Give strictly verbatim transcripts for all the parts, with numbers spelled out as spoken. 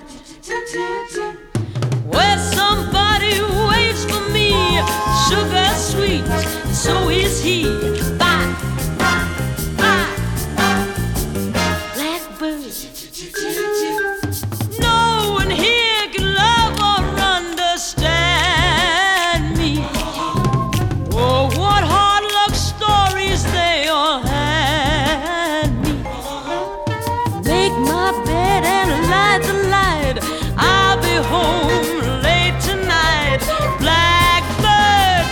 Where somebody waits for me, sugar sweet, so is he. Bye, bye, bye, bye. Blackbird. No one here can love or understand me. Oh, what hard luck stories they all had me. Make my bed and light the light. I'll be home late tonight. Blackbird.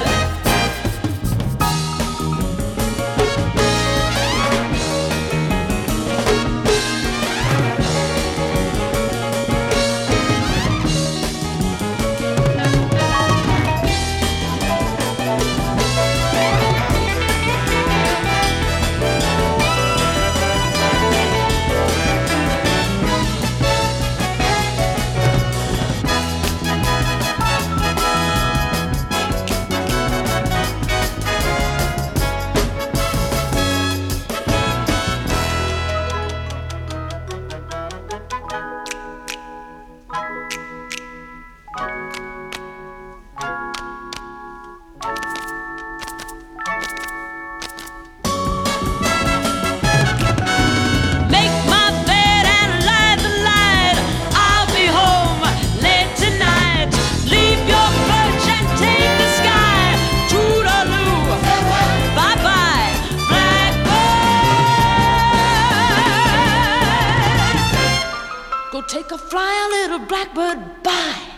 Go take a fly, a little blackbird, bye.